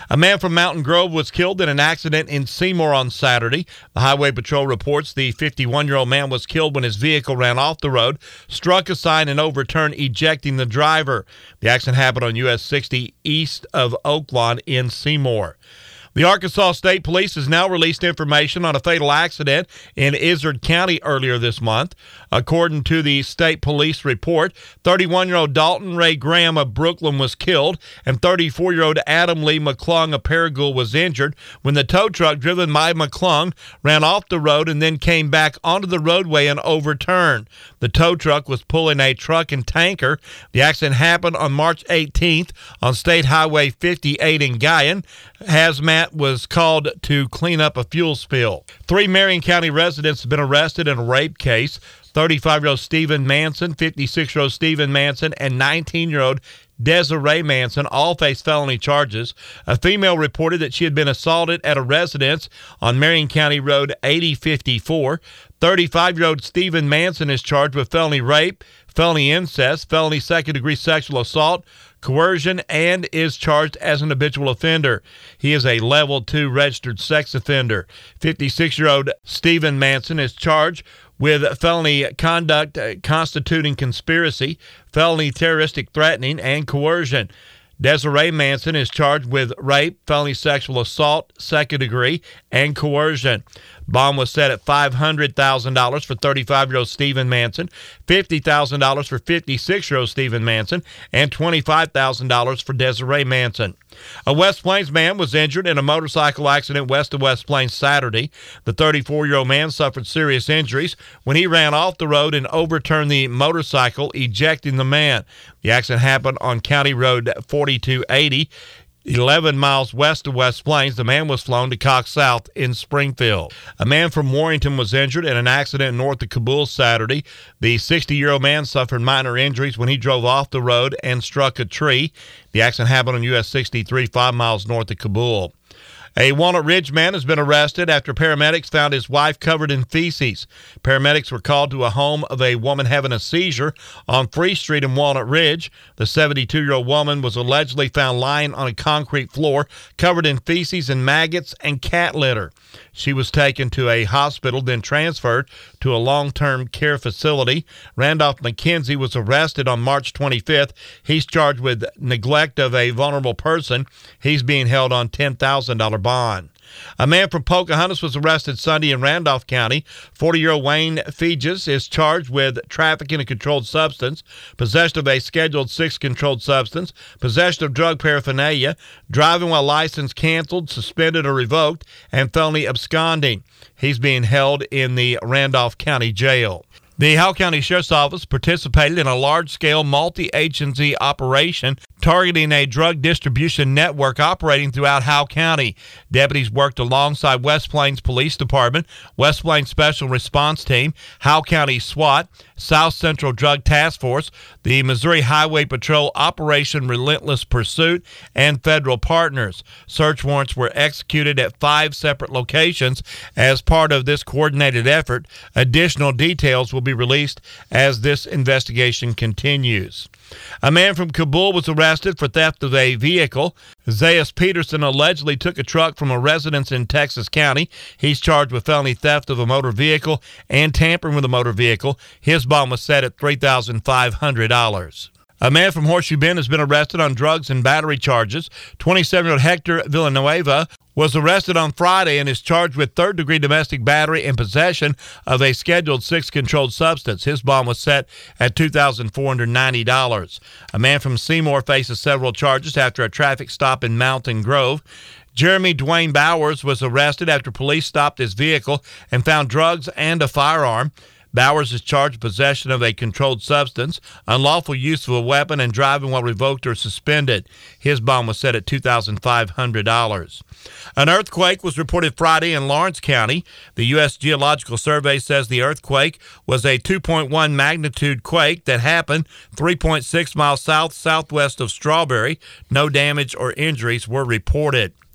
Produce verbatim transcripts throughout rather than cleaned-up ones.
A man from Mountain Grove was killed in an accident in Seymour on Saturday. The Highway Patrol reports the fifty-one-year-old man was killed when his vehicle ran off the road, struck a sign, and overturned, ejecting the driver. The accident happened on U S sixty east of Oaklawn in Seymour. The Arkansas State Police has now released information on a fatal accident in Izard County earlier this month. According to the state police report, thirty-one-year-old Dalton Ray Graham of Brooklyn was killed, and thirty-four-year-old Adam Lee McClung of Paragould was injured when the tow truck driven by McClung ran off the road and then came back onto the roadway and overturned. The tow truck was pulling a truck and tanker. The accident happened on March eighteenth on State Highway fifty-eight in Guyan. Hazmat was called to clean up a fuel spill. Three Marion County residents have been arrested in a rape case. thirty-five-year-old Stephen Manson, fifty-six-year-old Stephen Manson, and nineteen-year-old Desiree Manson all face felony charges. A female reported that she had been assaulted at a residence on Marion County Road eighty fifty-four. thirty-five-year-old Stephen Manson is charged with felony rape, felony incest, felony second-degree sexual assault, coercion, and is charged as an habitual offender. He is a level two registered sex offender. fifty-six-year-old Stephen Manson is charged with felony conduct uh, constituting conspiracy, felony terroristic threatening, and coercion. Desiree Manson is charged with rape, felony sexual assault, second degree, and coercion. Bond was set at five hundred thousand dollars for thirty-five-year-old Stephen Manson, fifty thousand dollars for fifty-six-year-old Stephen Manson, and twenty-five thousand dollars for Desiree Manson. A West Plains man was injured in a motorcycle accident west of West Plains Saturday. The thirty-four-year-old man suffered serious injuries when he ran off the road and overturned the motorcycle, ejecting the man. The accident happened on County Road forty-two eighty. eleven miles west of West Plains. The man was flown to Cox South in Springfield. A man from Warrington was injured in an accident north of Kabul Saturday. The sixty-year-old man suffered minor injuries when he drove off the road and struck a tree. The accident happened on U S sixty-three, five miles north of Kabul. A Walnut Ridge man has been arrested after paramedics found his wife covered in feces. Paramedics were called to a home of a woman having a seizure on Free Street in Walnut Ridge. The seventy-two-year-old woman was allegedly found lying on a concrete floor covered in feces and maggots and cat litter. She was taken to a hospital, then transferred to a long-term care facility. Randolph McKenzie was arrested on March twenty-fifth. He's charged with neglect of a vulnerable person. He's being held on ten thousand dollars bond. A man from Pocahontas was arrested Sunday in Randolph County. forty-year-old Wayne Feges is charged with trafficking a controlled substance, possession of a Scheduled six controlled substance, possession of drug paraphernalia, driving while license canceled, suspended, or revoked, and felony absconding. He's being held in the Randolph County Jail. The Howell County Sheriff's Office participated in a large-scale multi-agency operation targeting a drug distribution network operating throughout Howell County. Deputies worked alongside West Plains Police Department, West Plains Special Response Team, Howell County SWAT, South Central Drug Task Force, the Missouri Highway Patrol Operation Relentless Pursuit, and federal partners. Search warrants were executed at five separate locations as part of this coordinated effort. Additional details will be released as this investigation continues. A man from Kabul was arrested for theft of a vehicle. Zayas Peterson allegedly took a truck from a residence in Texas County. He's charged with felony theft of a motor vehicle and tampering with a motor vehicle. His bond was set at three thousand five hundred dollars. A man from Horseshoe Bend has been arrested on drugs and battery charges. twenty-seven-year-old Hector Villanueva was arrested on Friday and is charged with third-degree domestic battery and possession of a Scheduled six controlled substance. His bond was set at two thousand four hundred ninety dollars. A man from Seymour faces several charges after a traffic stop in Mountain Grove. Jeremy Dwayne Bowers was arrested after police stopped his vehicle and found drugs and a firearm. Bowers is charged with possession of a controlled substance, unlawful use of a weapon, and driving while revoked or suspended. His bond was set at two thousand five hundred dollars. An earthquake was reported Friday in Lawrence County. The U S Geological Survey says the earthquake was a two point one magnitude quake that happened three point six miles south-southwest of Strawberry. No damage or injuries were reported.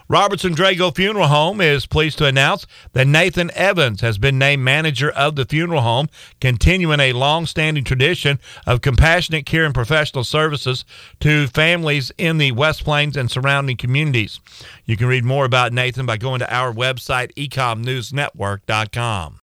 Robertson Drago Funeral Home is pleased to announce that Nathan Evans has been named manager of the funeral home, continuing a long-standing tradition of compassionate care and professional services to families in the West Plains and surrounding communities. You can read more about Nathan by going to our website, ecom news network dot com.